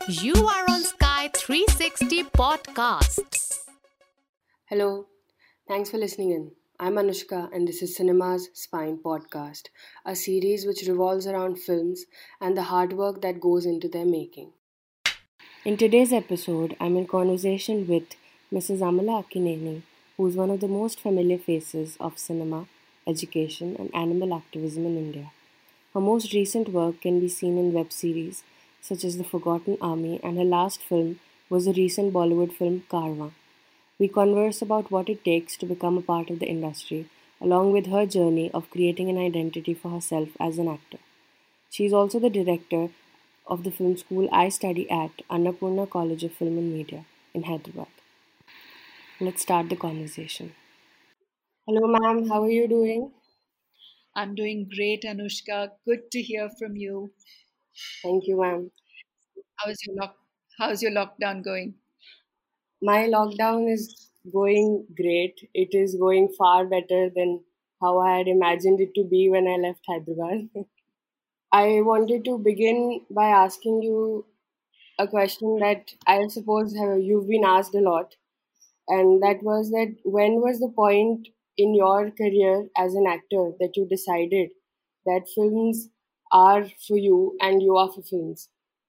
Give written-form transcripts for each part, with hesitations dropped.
You are on Sky 360 Podcasts. Hello, thanks for listening in. I'm Anushka, and this is Cinema's Spine Podcast, a series which revolves around films and the hard work that goes into their making. In today's episode, I'm in conversation with Mrs. Amala Akineni, who is one of the most familiar faces of cinema, education, and animal activism in India. Her most recent work can be seen in web series such as The Forgotten Army, and her last film was the recent Bollywood film Karma. We converse about what it takes to become a part of the industry, along with her journey of creating an identity for herself as an actor. She is also the director of the film school I study at Annapurna College of Film and Media in Hyderabad. Let's start the conversation. Hello, ma'am. How are you doing? I'm doing great, Anushka. Good to hear from you. Thank you, ma'am. How's your lock? How's your lockdown going? My lockdown is going great. It is going far better than how I had imagined it to be when I left Hyderabad. I wanted to begin by asking you a question that I suppose you've been asked a lot, and that was that when was the point in your career as an actor that you decided that films are for you and you are for films?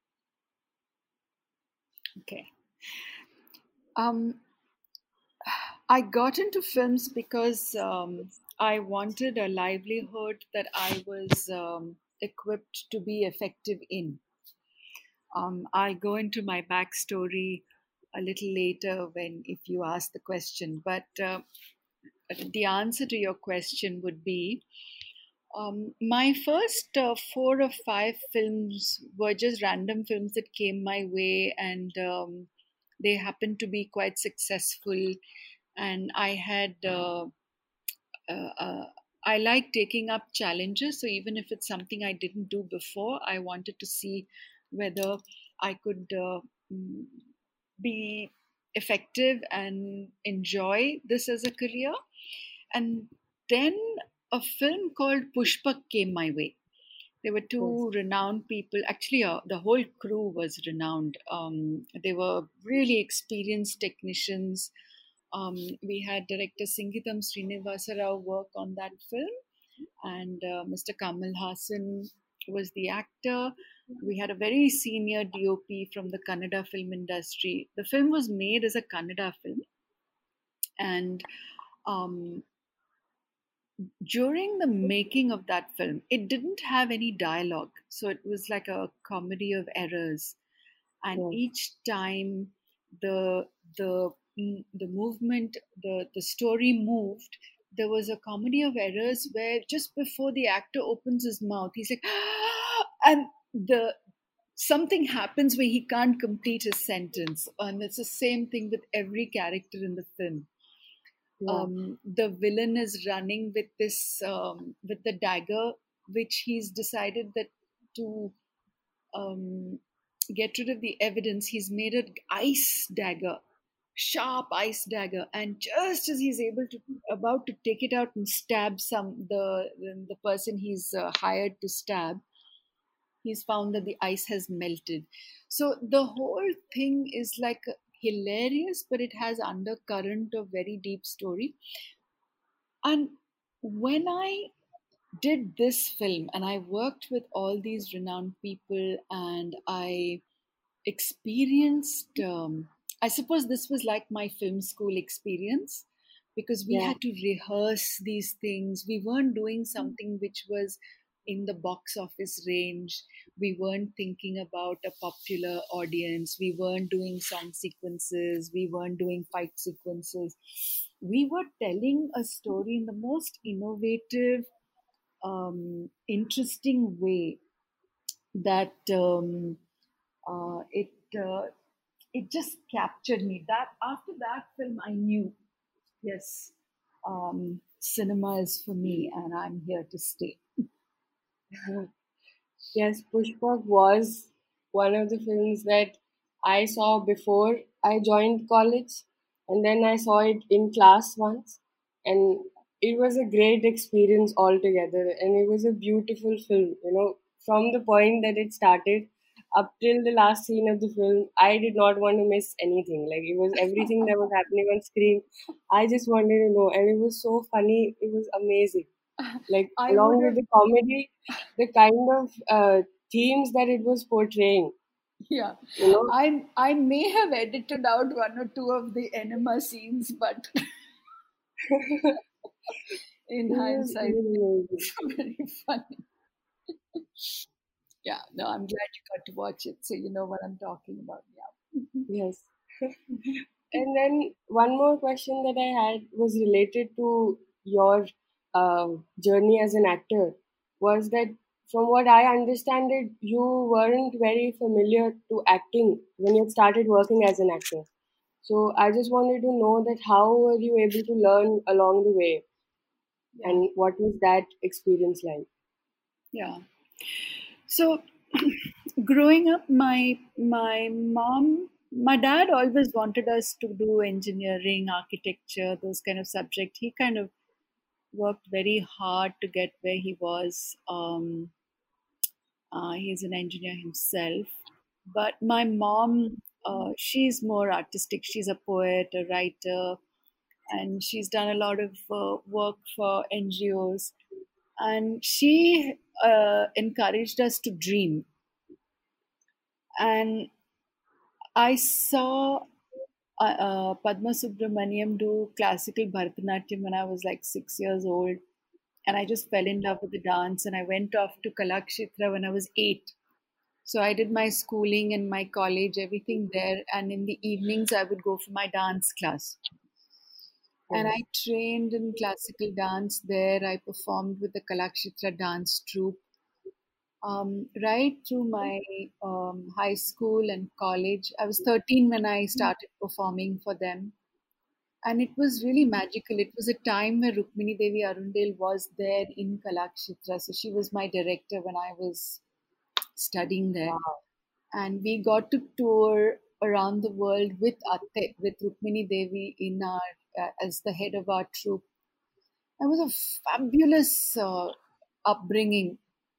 Okay. Um, I got into films because I wanted a livelihood that I was equipped to be effective in. I'll go into my backstory a little later when if you ask the question, but the answer to your question would be my first four or five films were just random films that came my way, and they happened to be quite successful. And uh, uh, I like taking up challenges. So even if it's something I didn't do before, I wanted to see whether I could mm, be effective and enjoy this as a career. And then a film called Pushpak came my way. There were Yes. two renowned people. Actually, the whole crew was renowned. They were really experienced technicians. We had director Singitam Srinivasa Rao work on that film, and Mr. Kamal Hassan was the actor. We had a very senior DOP from the Kannada film industry. The film was made as a Kannada film, and um, during the making of that film, it didn't have any dialogue. So it was like a comedy of errors. And Yes. each time the the movement, the story moved, there was a comedy of errors where just before the actor opens his mouth, he's like, and the something happens where he can't complete his sentence. And it's the same thing with every character in the film. Yeah. The villain is running with this with the dagger, which he's decided that to um, get rid of the evidence, he's made an ice dagger, sharp ice dagger, and just as he's able to about to take it out and stab the person he's hired to stab, he's found that the ice has melted. So the whole thing is like hilarious, but it has undercurrent of very deep story. And when I did this film and I worked with all these renowned people and I experienced, I suppose this was like my film school experience because we Yeah. had to rehearse these things. We weren't doing something which was in the box office range. We weren't thinking about a popular audience. We weren't doing song sequences. We weren't doing fight sequences. We were telling a story in the most innovative, interesting way that it it just captured me. That after that film, I knew, yes, cinema is for me, and I'm here to stay. Yes, Pushpak was one of the films that I saw before I joined college, and then I saw it in class once, and it was a great experience altogether, and it was a beautiful film. From the point that it started, up till the last scene of the film, I did not want to miss anything. Like it was everything that was happening on screen. I just wanted to know, and it was so funny. It was amazing. Like I would along with have, the comedy, the kind of themes that it was portraying. yeah. You know, I may have edited out one or two of the enema scenes, but in it was hindsight, really amazing. it's very funny. Yeah, no, I'm glad you got to watch it, so you know what I'm talking about. Yeah. Yes. And then one more question that I had was related to your uh, journey as an actor. Was that from what I understand it, you weren't very familiar to acting when you started working as an actor. So I just wanted to know that how were you able to learn along the way, Yeah. and what was that experience like? Yeah. So growing up, my dad always wanted us to do engineering, architecture, those kind of subject. He kind of worked very hard to get where he was. He's an engineer himself, but my mom, she's more artistic. She's a poet, a writer, and she's done a lot of work for NGOs. And she encouraged us to dream. And I saw Padma Subramaniam do classical Bharatanatyam when I was like 6 years old. And I just fell in love with the dance. And I went off to Kalakshetra when I was 8. So I did my schooling and my college, everything there. And in the evenings, I would go for my dance class. And Right. I trained in classical dance there. I performed with the Kalakshetra dance troupe. Right through my high school and college. I was 13 when I started performing for them. And it was really magical. It was a time where Rukmini Devi Arundel was there in Kalakshetra. So she was my director when I was studying there. Wow. And we got to tour around the world with Atte, with Rukmini Devi in our as the head of our troupe. It was a fabulous upbringing.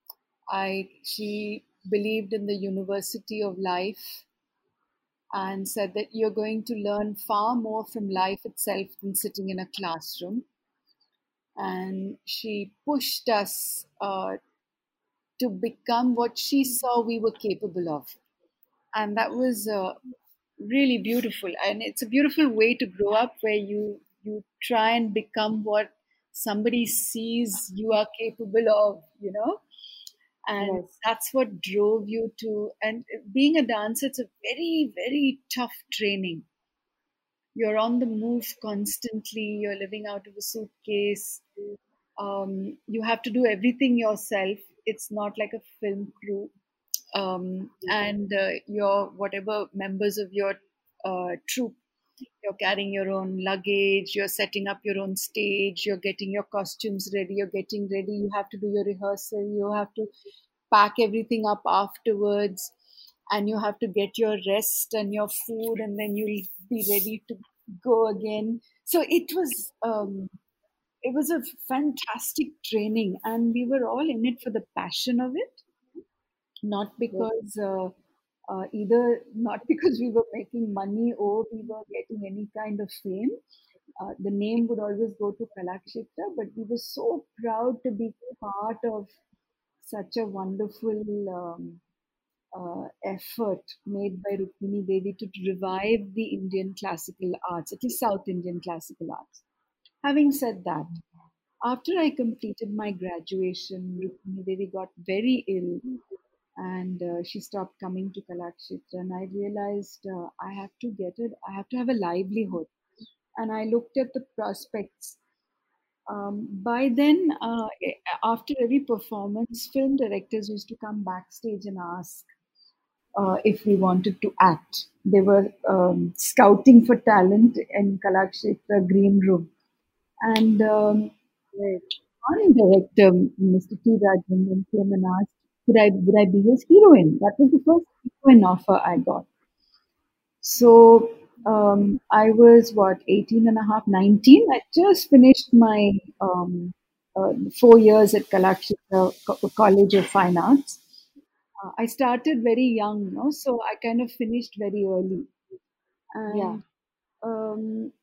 She believed in the university of life and said that you're going to learn far more from life itself than sitting in a classroom. And she pushed us to become what she saw we were capable of. And that was really beautiful. And it's a beautiful way to grow up where you try and become what somebody sees you are capable of, and Yes. that's what drove you to. And being a dancer, it's a very, very tough training. You're on the move constantly, you're living out of a suitcase. You have to do everything yourself. It's not like a film crew. And your whatever members of your troupe, you're carrying your own luggage, you're setting up your own stage, you're getting your costumes ready, you're getting ready, you have to do your rehearsal, you have to pack everything up afterwards, and you have to get your rest and your food, and then you'll be ready to go again. So it was a fantastic training, and we were all in it for the passion of it, not Yes. because either not because we were making money or we were getting any kind of fame. The name would always go to Kalakshetra, but we were so proud to be part of such a wonderful effort made by Rukmini Devi to revive the Indian classical arts, at least South Indian classical arts. Having said that, after I completed my graduation, Rukmini Devi got very ill, and she stopped coming to Kalakshetra. And I realized I have to get it, I have to have a livelihood. And I looked at the prospects. By then, after every performance, film directors used to come backstage and ask if we wanted to act. They were scouting for talent in Kalakshetra Green Room. And Right. one director, Mr. T. Rajendran, came and asked, would I be his heroine? That was the first heroine offer I got. So I was, what, 18 and a half, 19. I just finished my 4 years at Kalakshetra College of Fine Arts. I started very young, no, so I kind of finished very early, Yeah. and um,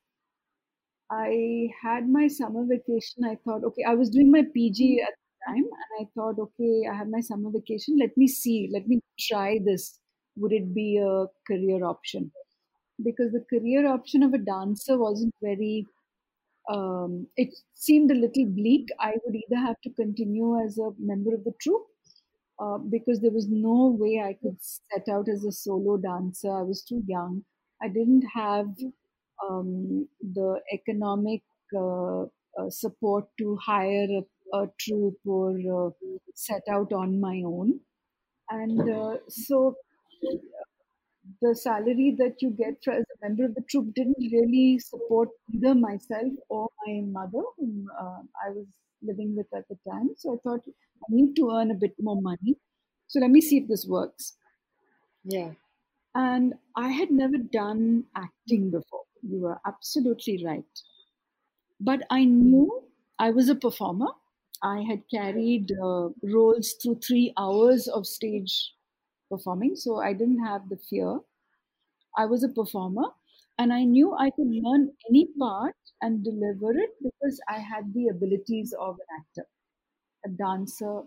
I had my summer vacation. I thought, okay, I was doing my PG at the time, and I thought, okay, I have my summer vacation. Let me see, let me try this. Would it be a career option? Because the career option of a dancer wasn't very, it seemed a little bleak. I would either have to continue as a member of the troupe because there was no way I could set out as a solo dancer. I was too young. I didn't have the economic support to hire a troupe or set out on my own. And so the salary that you get as a member of the troupe didn't really support either myself or my mother, whom I was living with at the time. So I thought I need to earn a bit more money. So let me see if this works. Yeah. And I had never done acting before. You were absolutely right. But I knew I was a performer. I had carried roles through 3 hours of stage performing, so I didn't have the fear. I was a performer, and I knew I could learn any part and deliver it because I had the abilities of an actor. A dancer,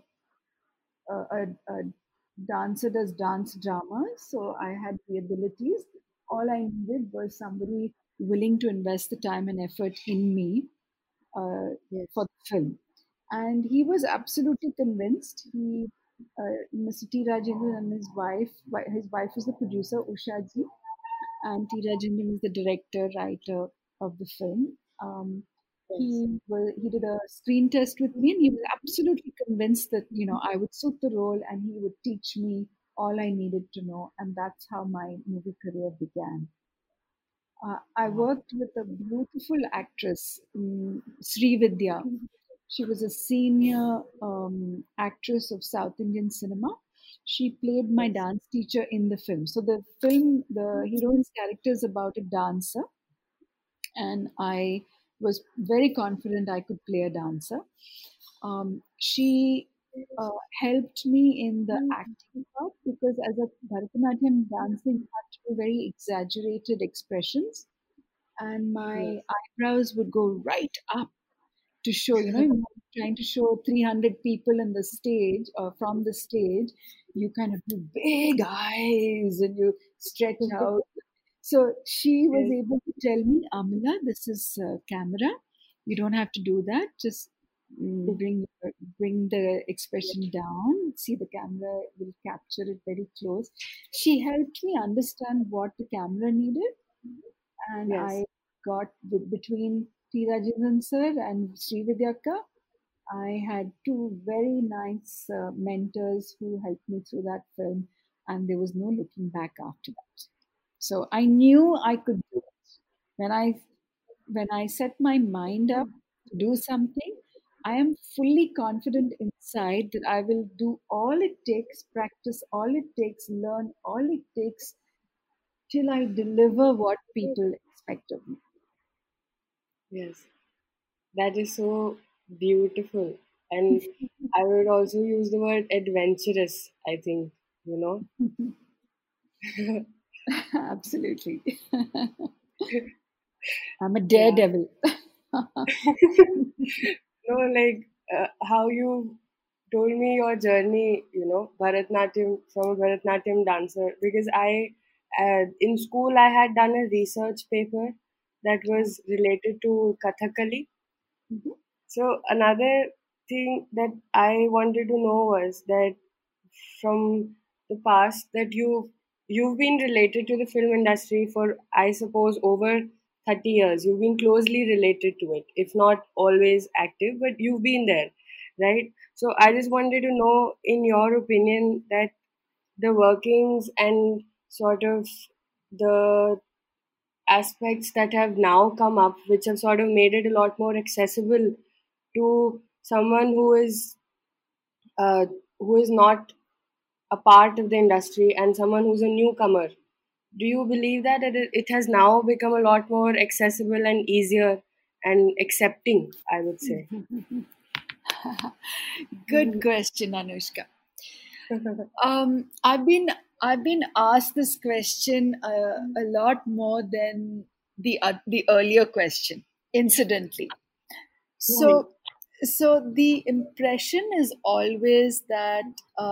a dancer does dance dramas, so I had the abilities. All I needed was somebody willing to invest the time and effort in me Yes. for the film. And he was absolutely convinced. Mr. T. Rajendran and his wife was the producer, Usha ji, and T. Rajendran is the director, writer of the film. Yes. He did a screen test with me, and he was absolutely convinced that I would suit the role, and he would teach me all I needed to know, and that's how my movie career began. I Wow. worked with a beautiful actress, Sri Vidya. She was a senior actress of South Indian cinema. She played my Yes. dance teacher in the film. So the film, the heroine's character is about a dancer, and I was very confident I could play a dancer. She helped me in the acting part because as a Bharatanatyam dancing, you have to do very exaggerated expressions, and Yes. my eyebrows would go right up to show, trying to show 300 people in the stage or from the stage, you kind of do big eyes and you stretch out. So she was Yes. able to tell me, Amila, this is camera. You don't have to do that. Just bring the expression down. See, the camera will capture it very close. She helped me understand what the camera needed, and Yes. I got between T. Rajendran sir and Sri Vidyaka. I had two very nice mentors who helped me through that film, and there was no looking back after that. So I knew I could do it. When I when I set my mind up to do something, I am fully confident inside that I will do all it takes, practice all it takes, learn all it takes till I deliver what people expect of me. Yes. That is so beautiful. And I would also use the word adventurous, I think, you know. Absolutely. I'm a Yeah. daredevil. No, like how you told me your journey, Bharatnatyam from a Bharatnatyam dancer, because in school, I had done a research paper that was related to Kathakali. Mhm. So another thing that I wanted to know was that from the past that you've been related to the film industry for, I suppose, over 30 years. You've been closely related to it, if not always active, but you've been there, right? So I just wanted to know, in your opinion, that the workings and sort of the aspects that have now come up, which have sort of made it a lot more accessible to someone uh, who is not a part of the industry and someone who's a newcomer. Do you believe that it has now become a lot more accessible and easier and accepting, I would say? Good question, Anushka. I've been asked this question a lot more than the earlier question, incidentally. Right. So, so the impression is always that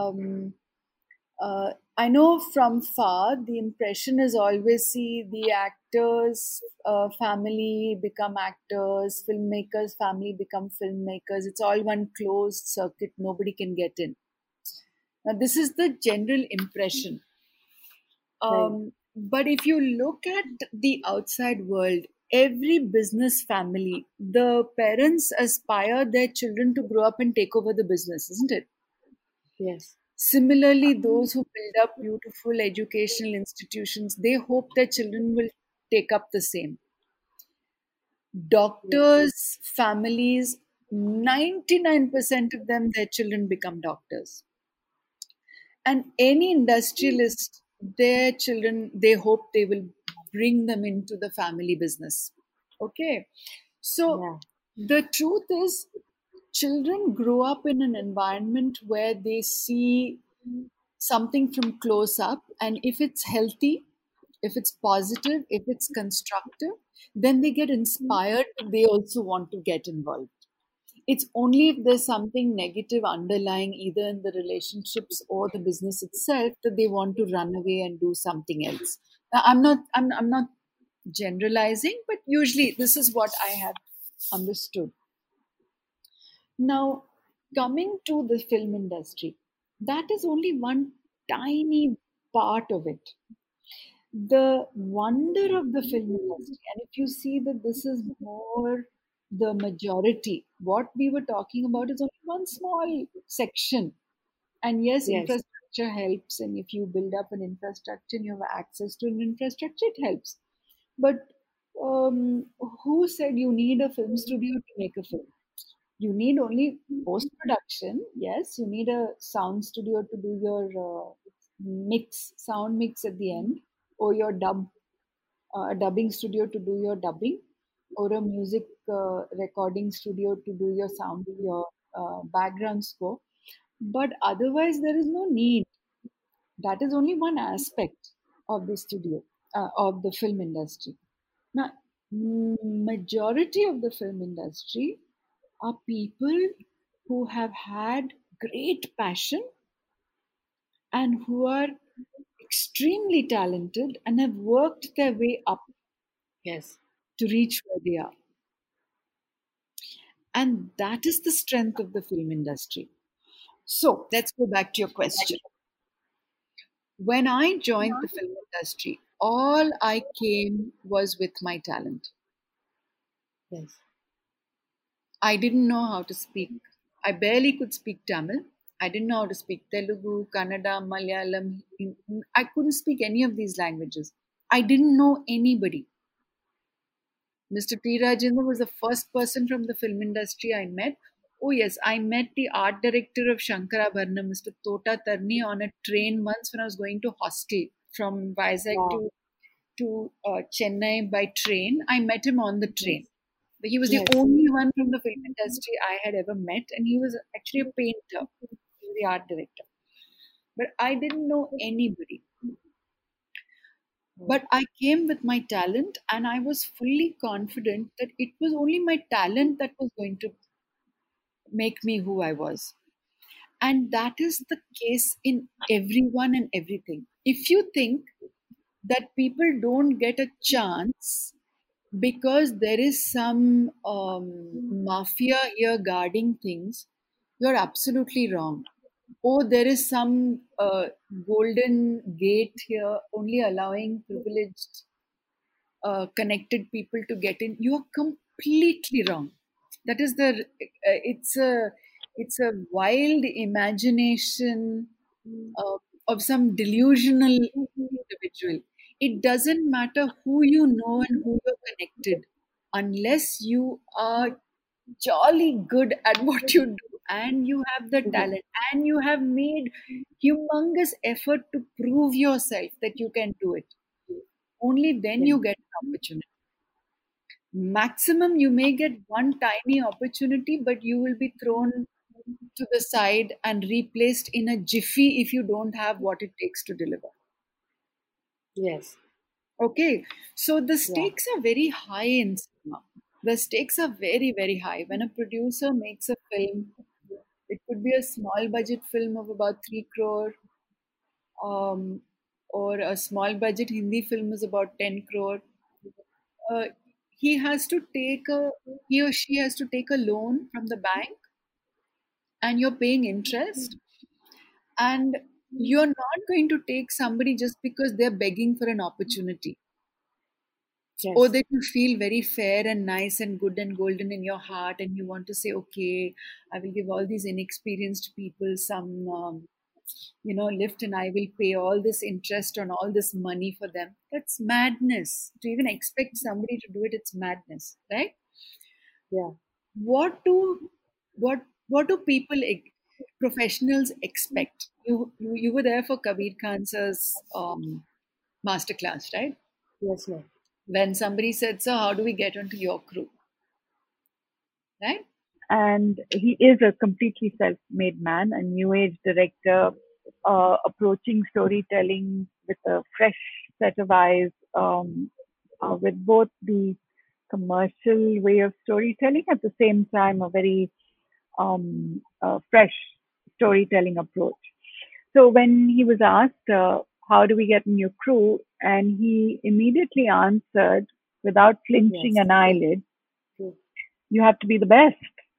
I know from far the impression is always see the actors' family become actors, filmmakers' family become filmmakers. It's all one closed circuit. Nobody can get in. Now, this is the general impression. Right. But if you look at the outside world, every business family, the parents aspire their children to grow up and take over the business, isn't it? Yes. Similarly, those who build up beautiful educational institutions, they hope their children will take up the same. Yes. Doctors, families, 99% of them, their children become doctors. And any industrialist, their children, they hope they will bring them into the family business. Okay. So Yeah. the truth is, children grow up in an environment where they see something from close up, and if it's healthy, if it's positive, if it's constructive, then they get inspired, they also want to get involved. It's only if there's something negative underlying either in the relationships or the business itself that they want to run away and do something else. Now, I'm not generalizing, but usually this is what I have understood. Now, coming to the film industry, that is only one tiny part of it. The wonder of the film industry, and if you see that this is more the majority, what we were talking about is only one small section. And yes, Yes. infrastructure helps, and if you build up an infrastructure and you have access to an infrastructure, it helps. But who said you need a film studio to make a film? You need only post production. Yes, you need a sound studio to do your sound mix at the end, or your a dubbing studio to do your dubbing, or a music recording studio to do your sound, your background score. But otherwise, there is no need. That is only one aspect of the studio, of the film industry. Now, majority of the film industry are people who have had great passion and who are extremely talented and have worked their way up Yes. to reach where they are. And that is the strength of the film industry. So let's go back to your question. When I joined the film industry, all I came was with my talent. Yes. I didn't know how to speak. I barely could speak Tamil. I didn't know how to speak Telugu, Kannada, Malayalam. I couldn't speak any of these languages. I didn't know anybody. Mr. T. Rajendra was the first person from the film industry I met. Oh, yes, I met the art director of Shankarabharanam, Mr. Tota Tarni, on a train once when I was going to hostel from Vizag Wow. to Chennai by train. I met him on the train. Yes. But he was the Yes. only one from the film industry I had ever met, and he was actually a painter, he was the art director. But I didn't know anybody. But I came with my talent, and I was fully confident that it was only my talent that was going to make me who I was. And that is the case in everyone and everything. If you think that people don't get a chance because there is some mafia here guarding things, you're absolutely wrong. Or there is some golden gate here only allowing privileged, connected people to get in. You are completely wrong. That is it's a wild imagination of some delusional individual. It doesn't matter who you know and who you're connected, unless you are jolly good at what you do and you have the talent and you have made humongous effort to prove yourself that you can do it. Only then Yes. you get an opportunity. Maximum, you may get one tiny opportunity, but you will be thrown to the side and replaced in a jiffy if you don't have what it takes to deliver. Yes. Okay, so the Yeah. stakes are very high in cinema. The stakes are very, very high. When a producer makes a film, it could be a small budget film of about 3 crore, um, or a small budget Hindi film is about 10 crore. Uh, he has to take a he or she has to take a loan from the bank, and you're paying interest, and you're not going to take somebody just because they're begging for an opportunity, or Yes. that you feel very fair and nice and good and golden in your heart, and you want to say, okay, I will give all these inexperienced people some lift, and I will pay all this interest on all this money for them. That's madness. To even expect somebody to do it, it's madness, right? Yeah. What do what do people professionals expect? You were there for Kabir Khan's masterclass, right? Yes, ma'am. When somebody said, so how do we get onto your crew, right? And he is a completely self-made man, a new age director, approaching storytelling with a fresh set of eyes, with both the commercial way of storytelling at the same time a very fresh storytelling approach. So when he was asked, how do we get a new crew? And he immediately answered without flinching Yes. an eyelid, True. you have to be the best.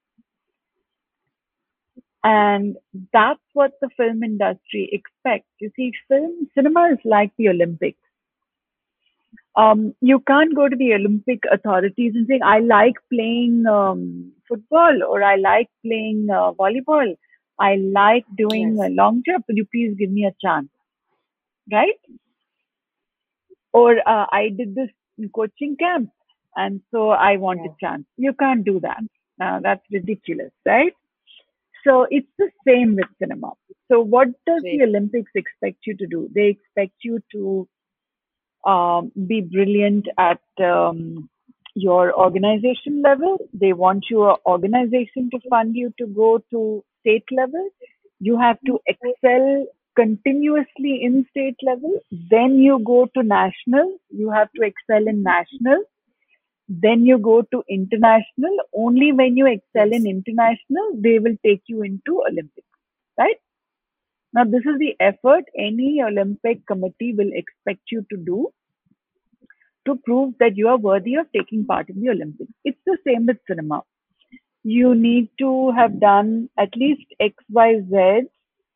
And that's what the film industry expects. You see, cinema is like the Olympics. You can't go to the Olympic authorities and say, I like playing football, or I like playing volleyball. I like doing Yes. long jump. Will you please give me a chance? Right? Or I did this in coaching camp, and so I want Yeah. a chance. You can't do that. That's ridiculous, right? So it's the same with cinema. So what does the Great. Olympics expect you to do? They expect you to be brilliant at your organization level. They want your organization to fund you to go to state level. You have to excel continuously in state level. Then you go to national. You have to excel in national. Then you go to international. Only when you excel in Yes. international, they will take you into Olympics, right? Now, this is the effort any Olympic committee will expect you to do to prove that you are worthy of taking part in the Olympics. It's the same with cinema. You need to have done at least X, Y, Z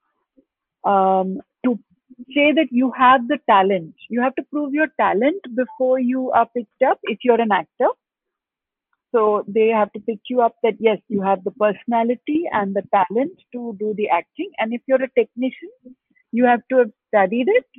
to say that you have the talent. You have to prove your talent before you are picked up if you're an actor. So they have to pick you up that yes, you have the personality and the talent to do the acting. And if you're a technician, you have to have studied it.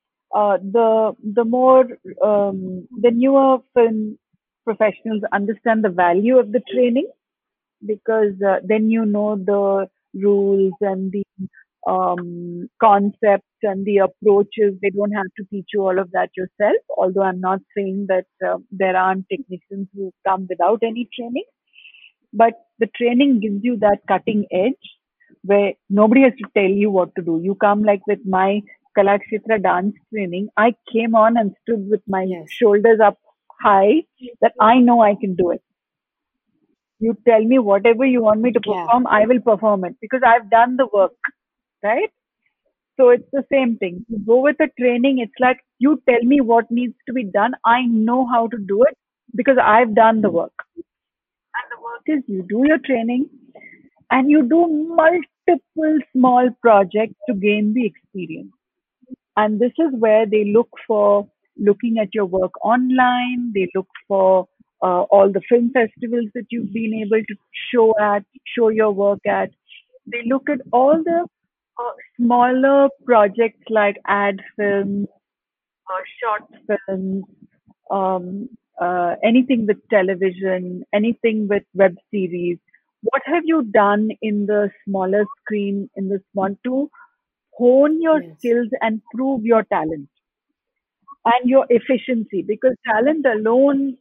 The newer film professionals understand the value of the training, because then you know the rules and the concepts and the approaches. They don't have to teach you all of that yourself. Although I'm not saying that there aren't technicians who come without any training, but the training gives you that cutting edge where nobody has to tell you what to do. You come like with my Kalakshetra dance training. I came on and stood with my Yes. shoulders up high that I know I can do it. You tell me whatever you want me to Yeah. perform, I will perform it because I've done the work, right? So it's the same thing. You go with the training, it's like you tell me what needs to be done. I know how to do it because I've done the work. And the work is you do your training and you do multiple small projects to gain the experience. And this is where they look for looking at your work online. They look for all the film festivals that you've been able to show your work at. They look at all the smaller projects like ad films, short films, um, anything with television, anything with web series. What have you done in the smaller screen, in the small, to hone your Yes. skills and prove your talent and your efficiency? Because talent alone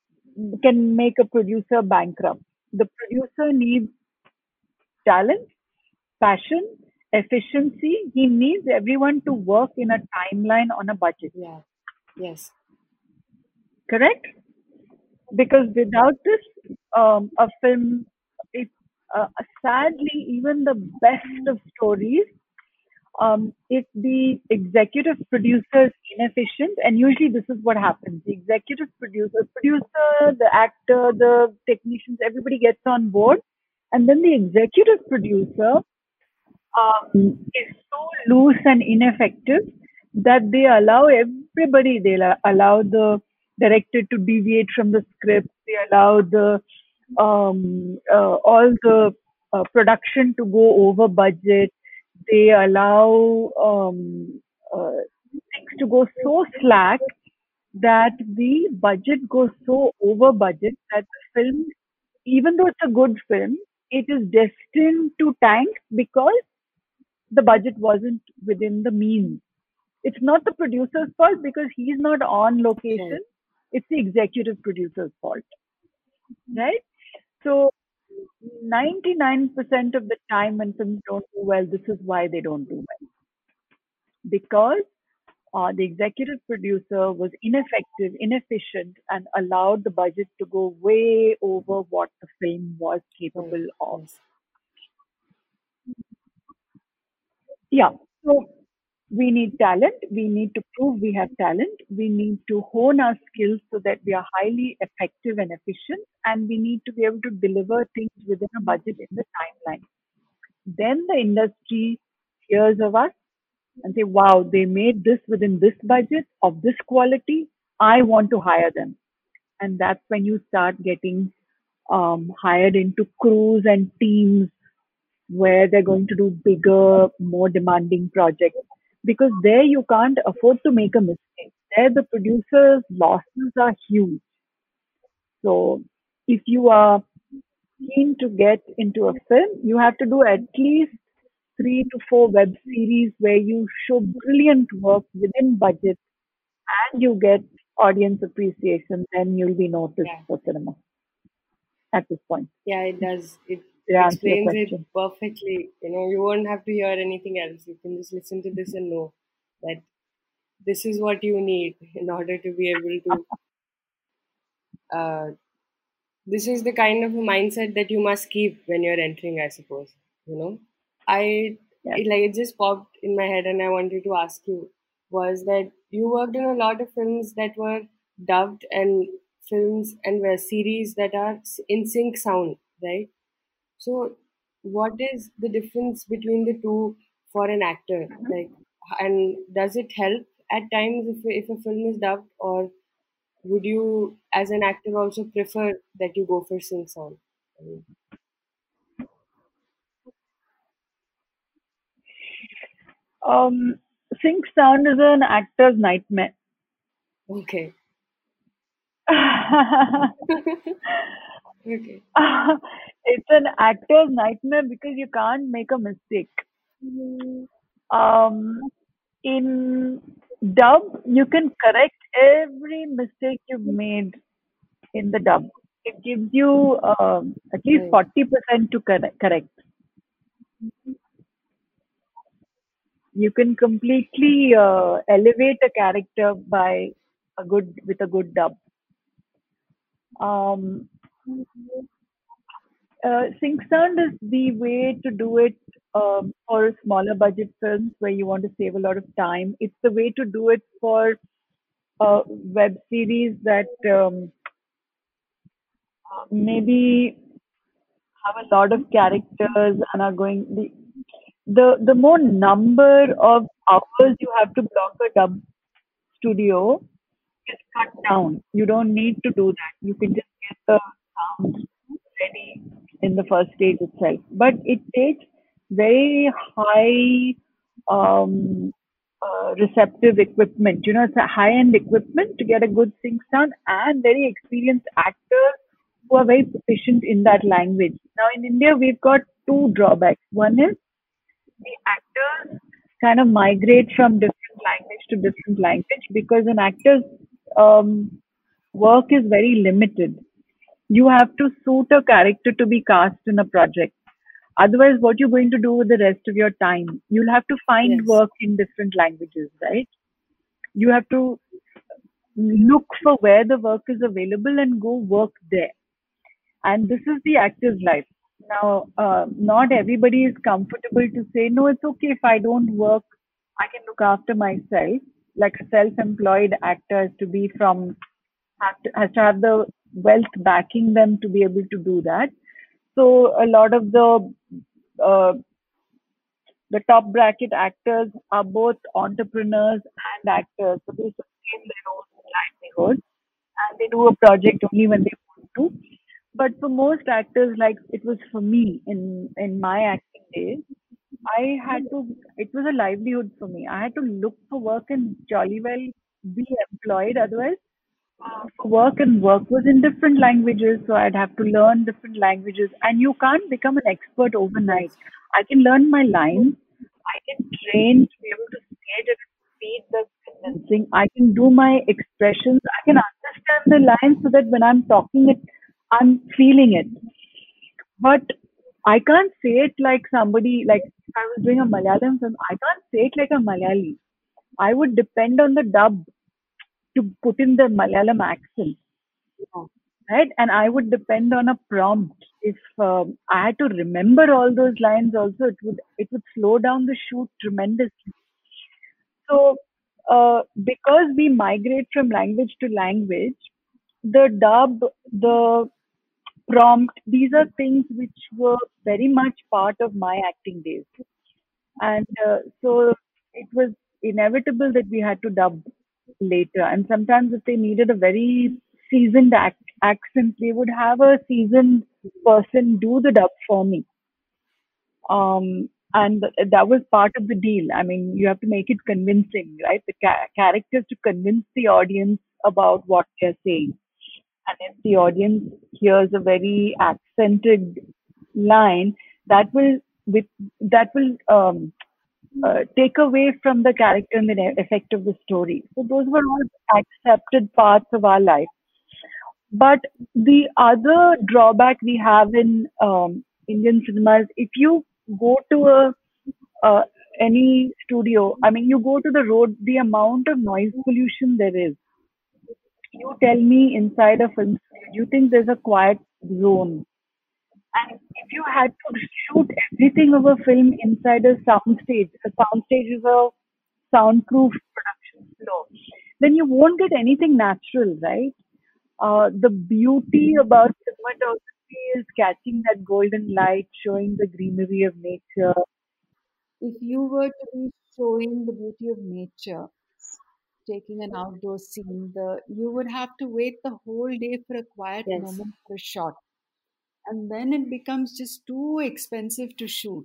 can make a producer bankrupt. The producer needs talent passion, efficiency. He needs everyone to work in a timeline on a budget. Yeah. Yes. Correct? Because without this, a film, it sadly, even the best of stories, if the executive producer is inefficient, and usually this is what happens, the executive producer, the actor, the technicians, everybody gets on board, and then the executive producer is so loose and ineffective that they allow everybody, allow the director to deviate from the script, they allow the all the production to go over budget, they allow things to go so slack that the budget goes so over budget that the film, even though it's a good film, it is destined to tank because the budget wasn't within the means. It's not the producer's fault because he's not on location. Right. It's the executive producer's fault, right? So 99% of the time when films don't do well, this is why they don't do well. Because the executive producer was ineffective, inefficient, and allowed the budget to go way over what the film was capable of. Yes. Yeah. So we need talent. We need to prove we have talent. We need to hone our skills so that we are highly effective and efficient. And we need to be able to deliver things within a budget in the timeline. Then the industry hears of us and say, wow, they made this within this budget of this quality. I want to hire them. And that's when you start getting hired into crews and teams where they're going to do bigger, more demanding projects. Because there you can't afford to make a mistake. There the producer's losses are huge. So if you are keen to get into a film, you have to do at least 3 to 4 web series where you show brilliant work within budget and you get audience appreciation, then you'll be noticed Yeah. for cinema at this point. Yeah, it does. It Did I answer your explains it question? perfectly. You won't have to hear anything else. You can just listen to this and know that this is what you need in order to be able to. This is the kind of a mindset that you must keep when you're entering, I suppose. I Yes. it just popped in my head, and I wanted to ask you was that you worked in a lot of films that were dubbed and films and were series that are in sync sound, right? So, what is the difference between the two for an actor? Like, and does it help at times if a film is dubbed, or would you, as an actor, also prefer that you go for sync sound? I mean, Sync sound is an actor's nightmare. okay, okay, It's an actor's nightmare because you can't make a mistake. Um, in dub, you can correct every mistake you've made in the dub. It gives you at least right, 40% to correct. You can completely elevate a character by with a good dub. Um, Sync sound is the way to do it for smaller budget films where you want to save a lot of time. It's the way to do it for web series that maybe have a lot of characters and are going the more number of hours you have to block a dub studio is cut down. You don't need to do that. You can just get the sound ready in the first stage itself. But it takes very high receptive equipment. It's a high end equipment to get a good sync sound and very experienced actors who are very proficient in that language. Now, in India, we've got two drawbacks. One is the actors kind of migrate from different language to different language because an actor's work is very limited. You have to suit a character to be cast in a project. Otherwise, what you're going to do with the rest of your time? You'll have to find Yes. work in different languages, right? You have to look for where the work is available and go work there. And this is the actor's life. Now, not everybody is comfortable to say, no, it's okay if I don't work, I can look after myself. Like a self-employed actor has to be from, has to have the wealth backing them to be able to do that. So a lot of uh, the top bracket actors are both entrepreneurs and actors. So they sustain their own livelihood and they do a project only when they want to. But for most actors, like it was for me in my acting days, I had to. It was a livelihood for me. I had to look for work and jolly well be employed. Otherwise, for work and work was in different languages, so I'd have to learn different languages. And you can't become an expert overnight. Yes. I can learn my lines. I can train to be able to say it at a speed that's convincing. I can do my expressions. I can understand the lines so that when I'm talking it, I'm feeling it. But I can't say it like somebody, like if I was doing a Malayalam film, I can't say it like a Malayali. I would depend on the dub to put in the Malayalam accent, right? And I would depend on a prompt. If I had to remember all those lines, also it would slow down the shoot tremendously. So because we migrate from language to language, the dub, the prompt, these are things which were very much part of my acting days. And so it was inevitable that we had to dub later. And sometimes, if they needed a very seasoned accent, they would have a seasoned person do the dub for me. And that was part of the deal. I mean, you have to make it convincing, right? The characters to convince the audience about what they're saying. And if the audience hears a very accented line, that will with that will take away from the character and the effect of the story. So those were all accepted parts of our life. But the other drawback we have in Indian cinema is if you go to a uh, any studio, I mean, you go to the road, the amount of noise pollution there is. You tell me inside a film studio, do you think there's a quiet zone? And if you had to shoot everything of a film inside a soundstage is a soundproof production floor, then you won't get anything natural, right? The beauty about cinematography is catching that golden light, showing the greenery of nature. If you were to be showing the beauty of nature, taking an outdoor scene, you would have to wait the whole day for a quiet Yes. moment for a shot, and then it becomes just too expensive to shoot.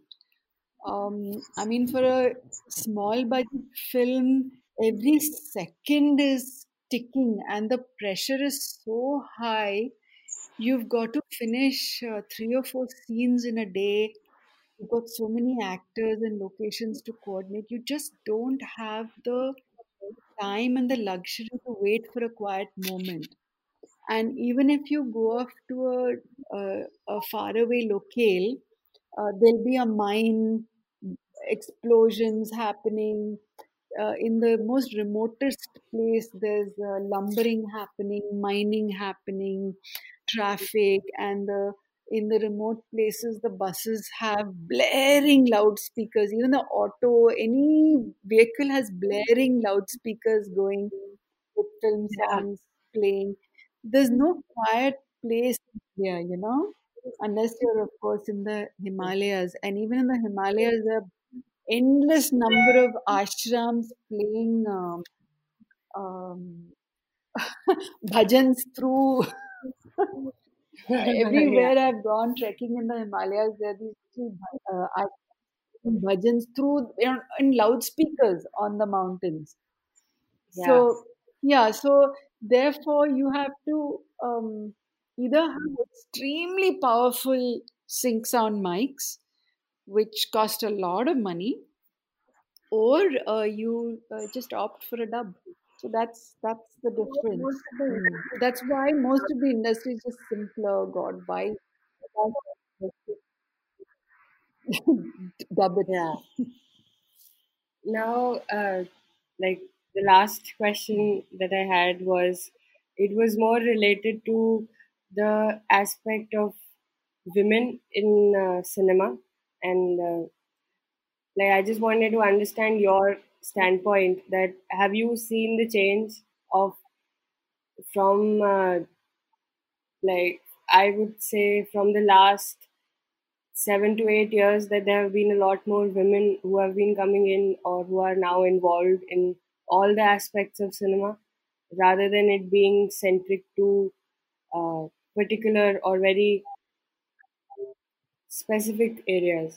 I mean, for a small budget film, every second is ticking, and the pressure is so high. You've got to finish 3 or 4 scenes in a day. You've got so many actors and locations to coordinate. You just don't have the time and the luxury to wait for a quiet moment. And even if you go off to a faraway locale, there'll be a mine, explosions happening. In the most remotest place, there's lumbering happening, mining happening, traffic, and in the remote places, the buses have blaring loudspeakers. Even the auto, any vehicle has blaring loudspeakers going with film Yeah, songs playing. There's no quiet place here, unless you're, of course, in the Himalayas. And even in the Himalayas, there are endless number of ashrams playing um, bhajans through Yeah. everywhere I've gone trekking in the Himalayas. There are these bhajans through in loudspeakers on the mountains. Yeah. So yeah, so therefore you have to either have extremely powerful sync sound mics, which cost a lot of money, or you just opt for a dub. So that's the difference. So that's why most of the industry is just simpler. God, why? Dub it. Yeah. Now, like the last question that I had was, it was more related to the aspect of women in cinema, and like I just wanted to understand your standpoint. That have you seen the change of from like I would say from the last 7 to 8 years that there have been a lot more women who have been coming in or who are now involved in all the aspects of cinema rather than it being centric to particular or very specific areas.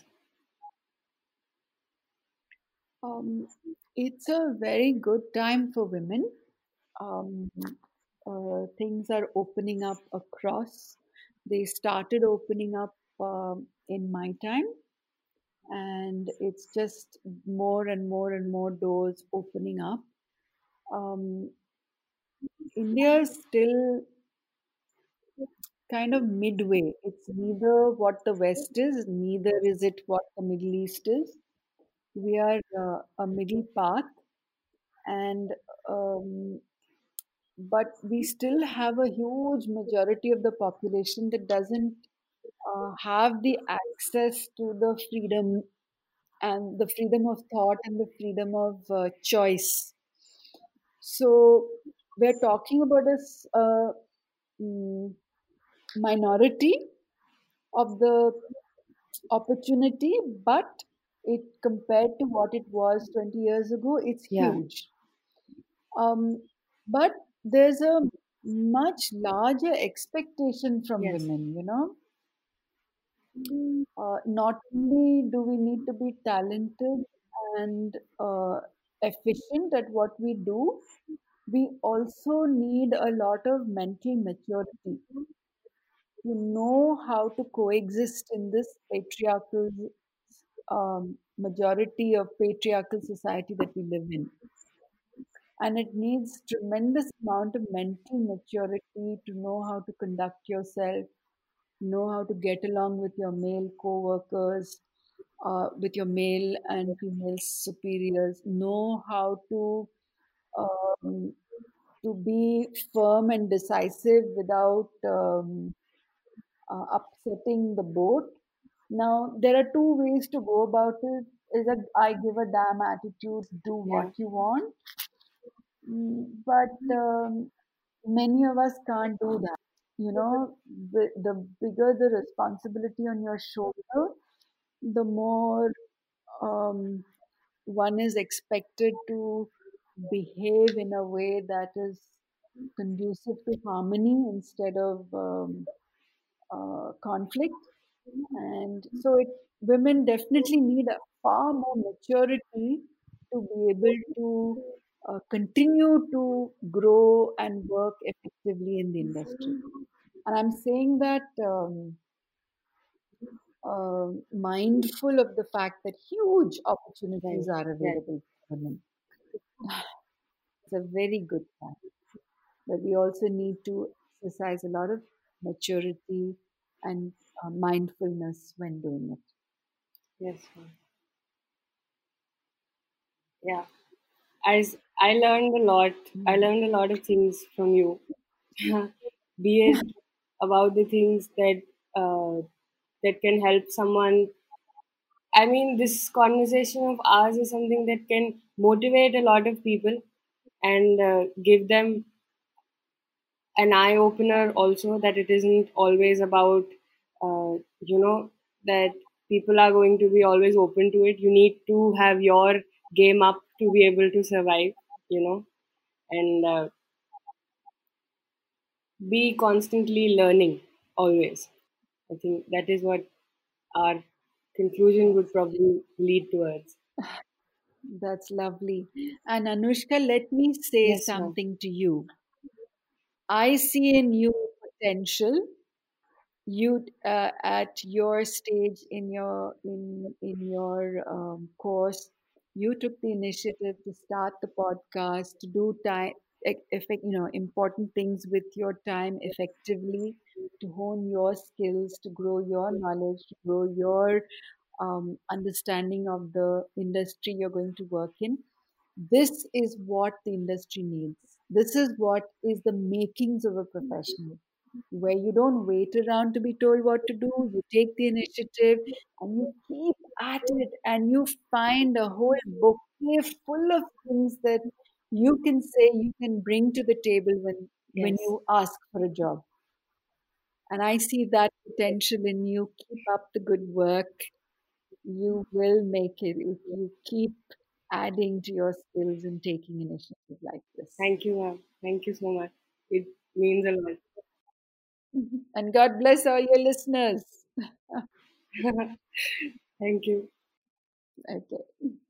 Um, it's a very good time for women. Um, Things are opening up across. They started opening up in my time, and it's just more and more and more doors opening up. Um, India is still kind of midway. It's neither what the West is, neither is it what the Middle East is. We are a middle path, and um, but we still have a huge majority of the population that doesn't have the access to the freedom and the freedom of thought and the freedom of choice. So we're talking about mm, minority of the opportunity, but it compared to what it was 20 years ago, it's Yeah. huge. Um, but there's a much larger expectation from Yes. women, you know. Not only do we need to be talented and efficient at what we do, we also need a lot of mental maturity to know how to coexist in this patriarchal majority of patriarchal society that we live in. And it needs tremendous amount of mental maturity to know how to conduct yourself, know how to get along with your male co-workers, with your male and female superiors, know how um, to be firm and decisive without upsetting the boat. Now, there are two ways to go about it. Is a I give a damn attitude, do Yeah. what you want. But many of us can't do that. You know, the bigger the responsibility on your shoulder, the more um, one is expected to behave in a way that is conducive to harmony instead of conflict. And so women definitely need a far more maturity to be able to continue to grow and work effectively in the industry. And I'm saying that mindful of the fact that huge Right. opportunities are Right. available for women. It's a very good time. But we also need to exercise a lot of maturity and mindfulness when doing it. Yes. Yeah. I learned a lot. I Mm. learned a lot of things from you. Be it about the things that can help someone. I mean, this conversation of ours is something that can motivate a lot of people and give them an eye opener also that it isn't always about, you know, that people are going to be always open to it. You need to have your game up to be able to survive, you know, and be constantly learning always. I think that is what our conclusion would probably lead towards. That's lovely. And Anushka, let me say Yes, ma'am. something to you. I see in you potential. You at your stage in your course, you took the initiative to start the podcast, to do time effect, important things with your time effectively, to hone your skills, to grow your knowledge, to grow your understanding of the industry you're going to work in. This is what the industry needs. This is what is the makings of a professional, where you don't wait around to be told what to do. You take the initiative and you keep at it, and you find a whole bouquet full of things that you can say you can bring to the table when Yes. you ask for a job. And I see that potential in you. Keep up the good work. You will make it if you keep adding to your skills and taking initiative like this. Thank you, ma'am. Thank you so much. It means a lot. And God bless all your listeners. Thank you. Okay.